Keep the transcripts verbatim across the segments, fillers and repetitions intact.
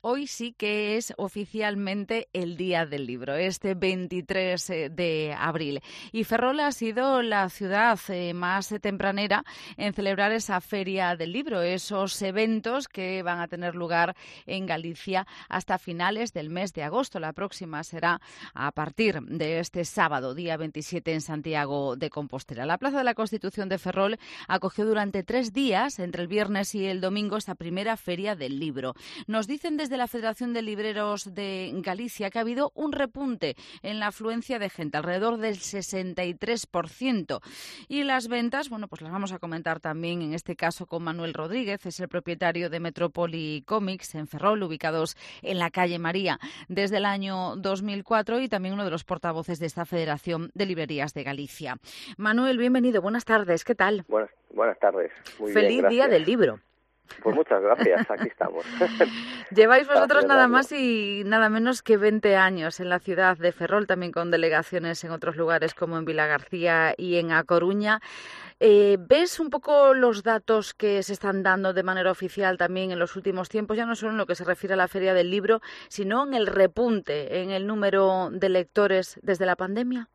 hoy sí que es oficialmente el Día del Libro, este veintitrés de abril. Y Ferrol ha sido la ciudad eh, más tempranera en celebrar esa Feria del Libro, esos eventos que van a tener lugar en Galicia hasta finales del mes de agosto. La próxima será a partir de este sábado, día veintisiete, en Santiago de Compostela. La Plaza de la Constitución de Ferrol acogió durante tres días, entre el viernes y el domingo, esta primera Feria del Libro. Nos dicen desde la Federación de Libreros de Galicia que ha habido un repunte en la afluencia de gente, alrededor del sesenta y tres por ciento. Y las ventas, bueno, pues las vamos a comentar también en este caso con Manuel Rodríguez, es el propietario de Metrópoli Comics en Ferrol, ubicados en la calle María desde el año dos mil cuatro, y también uno de los portavoces de esta Federación de Librerías de Galicia. Manuel, bienvenido, buenas tardes, ¿qué tal? Buenas, buenas tardes, muy Feliz bien, gracias. Día del Libro. Pues muchas gracias, aquí estamos. Lleváis vosotros nada darlo. más y nada menos que veinte años en la ciudad de Ferrol, también con delegaciones en otros lugares como en Vilagarcía y en A Coruña. Eh, ¿Ves un poco los datos que se están dando de manera oficial también en los últimos tiempos, ya no solo en lo que se refiere a la Feria del Libro, sino en el repunte en el número de lectores desde la pandemia?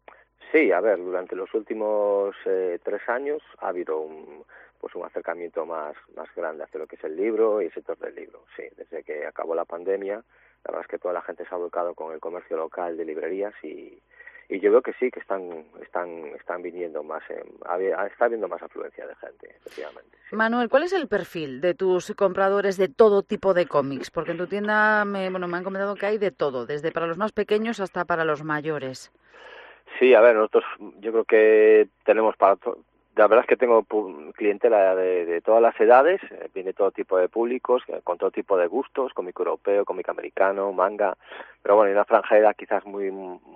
Sí, a ver, durante los últimos eh, tres años ha habido un, pues un acercamiento más, más grande hacia lo que es el libro y el sector del libro. Sí, desde que acabó la pandemia, la verdad es que toda la gente se ha volcado con el comercio local de librerías y, y yo veo que sí, que están están están viniendo más, en, está habiendo más afluencia de gente, efectivamente. Sí. Manuel, ¿cuál es el perfil de tus compradores de todo tipo de cómics? Porque en tu tienda me, bueno, me han comentado que hay de todo, desde para los más pequeños hasta para los mayores. Sí, a ver, nosotros yo creo que tenemos para to- la verdad es que tengo clientela de, de todas las edades, eh, viene todo tipo de públicos, eh, con todo tipo de gustos, cómic europeo, cómic americano, manga, pero bueno, hay una franja de edad quizás muy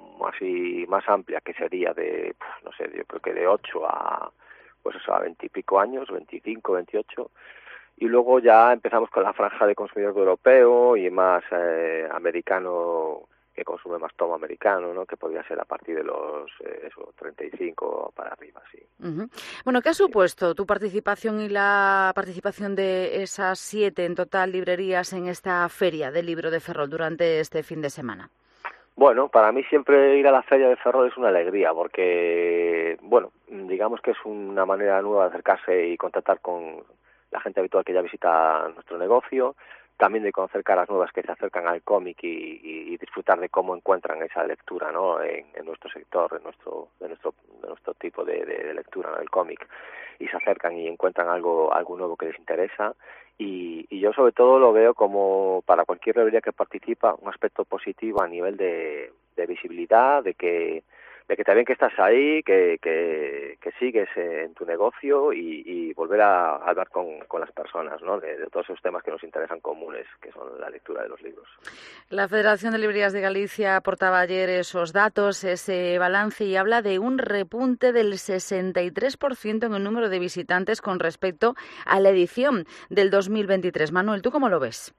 así más amplia, que sería de, no sé, yo creo que de ocho a, pues eso, a veintipico años, veinticinco, veintiocho, y luego ya empezamos con la franja de consumidor europeo y más eh, americano, que consume más tomo americano, ¿no? Que podría ser a partir de los eh, eso, treinta y cinco para arriba, sí. Uh-huh. Bueno, ¿qué ha supuesto tu participación y la participación de esas siete en total librerías en esta feria del libro de Ferrol durante este fin de semana? Bueno, para mí siempre ir a la feria de Ferrol es una alegría porque, bueno, digamos que es una manera nueva de acercarse y contactar con la gente habitual que ya visita nuestro negocio, también de conocer caras nuevas que se acercan al cómic y, y, y disfrutar de cómo encuentran esa lectura, ¿no? En, en nuestro sector, en nuestro, de nuestro, de nuestro tipo de, de, de lectura, ¿no? El cómic, y se acercan y encuentran algo, algo nuevo que les interesa. Y, y yo sobre todo lo veo como para cualquier librería que participa un aspecto positivo a nivel de, de visibilidad, de que de que también que estás ahí, que, que, que sigues en tu negocio y, y volver a, a hablar con, con las personas, ¿no? De, de todos esos temas que nos interesan comunes, que son la lectura de los libros. La Federación de Librerías de Galicia aportaba ayer esos datos, ese balance, y habla de un repunte del sesenta y tres por ciento en el número de visitantes con respecto a la edición del dos mil veintitrés. Manuel, ¿tú cómo lo ves?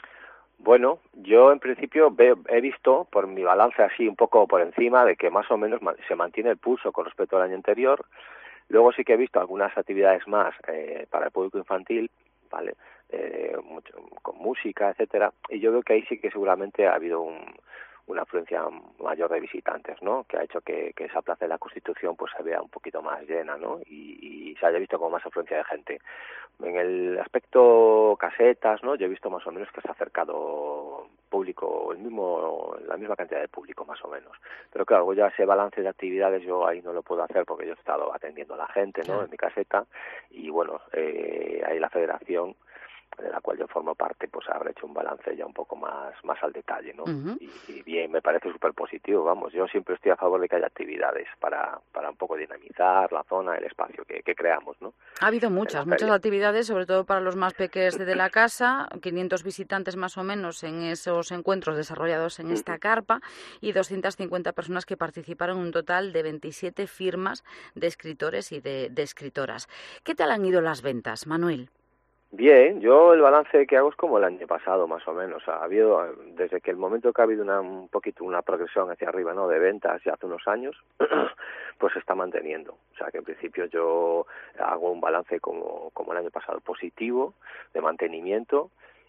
Bueno, yo en principio ve, he visto, por mi balance así un poco por encima, de que más o menos se mantiene el pulso con respecto al año anterior. Luego sí que he visto algunas actividades más eh, para el público infantil, ¿vale? Eh, mucho, con música, etcétera, y yo veo que ahí sí que seguramente ha habido un, una afluencia mayor de visitantes, ¿no? Que ha hecho que, que esa Plaza de la Constitución pues se vea un poquito más llena, ¿no? Y, y se haya visto con más afluencia de gente. En el aspecto casetas, ¿no? Yo he visto más o menos que se ha acercado público, el mismo, la misma cantidad de público más o menos. Pero claro, ya ese balance de actividades yo ahí no lo puedo hacer porque yo he estado atendiendo a la gente, ¿no? Claro. En mi caseta, y bueno, eh, ahí la federación, de la cual yo formo parte, pues habrá hecho un balance ya un poco más más al detalle, ¿no? Uh-huh. Y, y bien, me parece súper positivo, vamos, yo siempre estoy a favor de que haya actividades para para un poco dinamizar la zona, el espacio que, que creamos, ¿no? Ha habido muchas, muchas actividades, sobre todo para los más pequeños de la casa, quinientos visitantes más o menos en esos encuentros desarrollados en esta uh-huh. carpa, y doscientas cincuenta personas que participaron en un total de veintisiete firmas de escritores y de, de escritoras. ¿Qué tal han ido las ventas, Manuel? Bien, yo el balance que hago es como el año pasado, más o menos. Ha habido, desde que el momento que ha habido una, un poquito una progresión hacia arriba, ¿no? De ventas ya hace unos años, pues se está manteniendo. O sea que en principio yo hago un balance como, como el año pasado, positivo, de mantenimiento,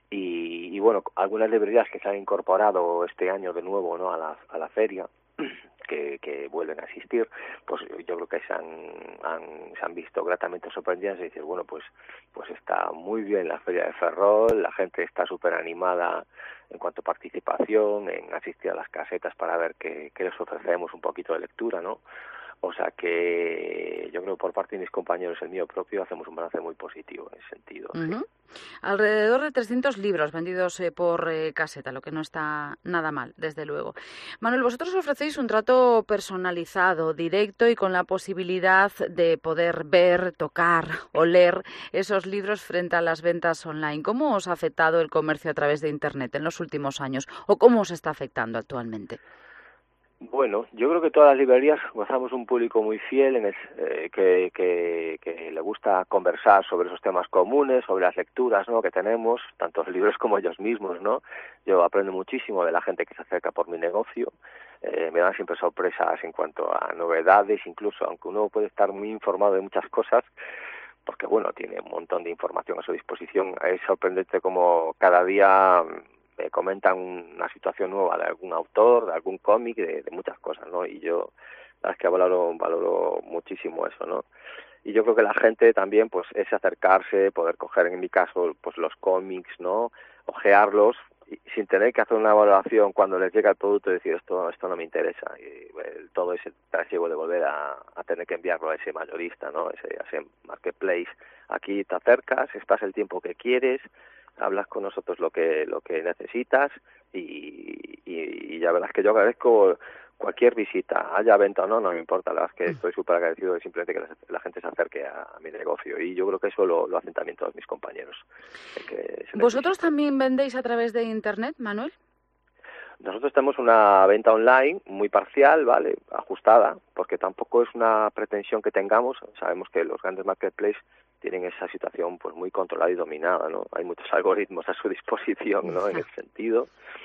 y, y bueno, algunas librerías que se han incorporado este año de nuevo, ¿no?, a la, a la feria, que, que vuelven a asistir, pues yo creo que se han, han, se han visto gratamente sorprendidas y decir, bueno, pues pues está muy bien la Feria de Ferrol, la gente está súper animada en cuanto a participación, en asistir a las casetas para ver qué, qué les ofrecemos, un poquito de lectura, ¿no? O sea que yo creo que por parte de mis compañeros, el mío propio, hacemos un balance muy positivo en ese sentido. Uh-huh. Sí. Alrededor de trescientos libros vendidos eh, por eh, caseta, lo que no está nada mal, desde luego. Manuel, vosotros ofrecéis un trato personalizado, directo y con la posibilidad de poder ver, tocar, oler esos libros frente a las ventas online. ¿Cómo os ha afectado el comercio a través de Internet en los últimos años o cómo os está afectando actualmente? Bueno, yo creo que todas las librerías gozamos un público muy fiel en el, eh, que, que, que le gusta conversar sobre esos temas comunes, sobre las lecturas, ¿no?, que tenemos, tanto los libros como ellos mismos, ¿no? Yo aprendo muchísimo de la gente que se acerca por mi negocio, eh, me dan siempre sorpresas en cuanto a novedades, incluso aunque uno puede estar muy informado de muchas cosas, porque bueno, tiene un montón de información a su disposición, es sorprendente como cada día me comentan una situación nueva de algún autor, de algún cómic, de, de muchas cosas, ¿no? Y yo, la verdad es que valoro, valoro muchísimo eso, ¿no? Y yo creo que la gente también, pues, es acercarse, poder coger, en mi caso, pues los cómics, ¿no?, ojearlos, y, sin tener que hacer una valoración cuando les llega el producto y decir, esto, esto no me interesa, y el, todo ese trasiego de volver a, a tener que enviarlo a ese mayorista, ¿no?, ese, a ese marketplace. Aquí te acercas, estás el tiempo que quieres, hablas con nosotros lo que lo que necesitas y, y, y ya verás que yo agradezco cualquier visita, haya venta o no, no me importa, la verdad es que estoy súper agradecido de simplemente que la, la gente se acerque a, a mi negocio y yo creo que eso lo, lo hacen también todos mis compañeros. Que ¿Vosotros también vendéis a través de Internet, Manuel? Nosotros tenemos una venta online muy parcial, ¿vale?, ajustada, porque tampoco es una pretensión que tengamos. Sabemos que los grandes marketplaces tienen esa situación pues muy controlada y dominada, ¿no? Hay muchos algoritmos a su disposición, ¿no?, en ese sentido,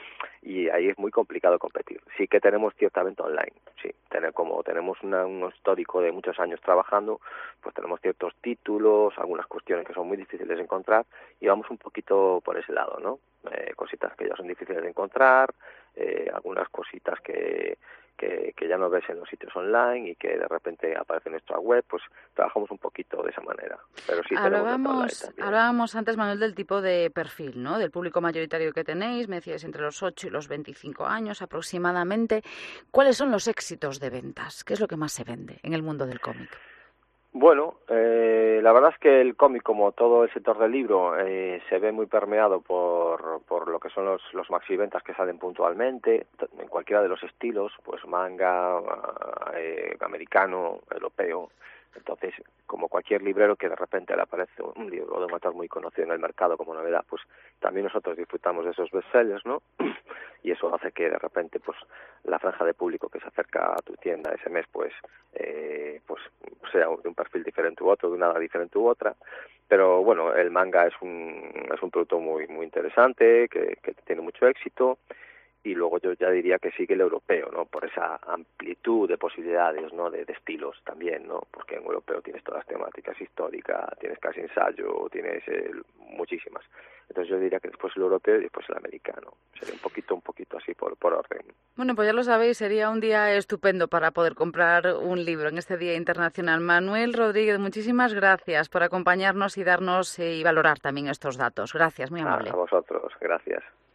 y ahí es muy complicado competir. Sí que tenemos cierta venta online, sí, tener, como tenemos una, un histórico de muchos años trabajando, pues tenemos ciertos títulos, algunas cuestiones que son muy difíciles de encontrar, y vamos un poquito por ese lado, ¿no? Eh, cositas que ya son difíciles de encontrar, eh, algunas cositas que, que, que ya no ves en los sitios online y que de repente aparece en nuestra web, pues trabajamos un poquito de esa manera. Pero sí hablábamos, hablábamos antes, Manuel, del tipo de perfil, ¿no?, del público mayoritario que tenéis, me decíais entre los ocho y los veinticinco años aproximadamente. ¿Cuáles son los éxitos de ventas? ¿Qué es lo que más se vende en el mundo del cómic? Bueno, eh, la verdad es que el cómic, como todo el sector del libro, eh, se ve muy permeado por, por lo que son los, los maxiventas que salen puntualmente, en cualquiera de los estilos, pues manga, eh, americano, europeo. Entonces, como cualquier librero que de repente le aparece un libro de un autor muy conocido en el mercado como novedad, pues también nosotros disfrutamos de esos bestsellers, ¿no? Y eso hace que de repente, pues, la franja de público que se acerca a tu tienda ese mes, pues, eh, pues sea de un perfil diferente u otro, de una edad diferente u otra. Pero bueno, el manga es un es un producto muy muy interesante, que, que tiene mucho éxito. Y luego yo ya diría que sigue el europeo, ¿no?, por esa amplitud de posibilidades, ¿no?, de, de estilos también, ¿no?, porque en europeo tienes todas las temáticas históricas, tienes casi ensayo, tienes eh, muchísimas. Entonces yo diría que después el europeo y después el americano. Sería un poquito, un poquito así por, por orden. Bueno, pues ya lo sabéis, sería un día estupendo para poder comprar un libro en este Día Internacional. Manuel Rodríguez, muchísimas gracias por acompañarnos y darnos eh, y valorar también estos datos. Gracias, muy amable. A, a vosotros, gracias.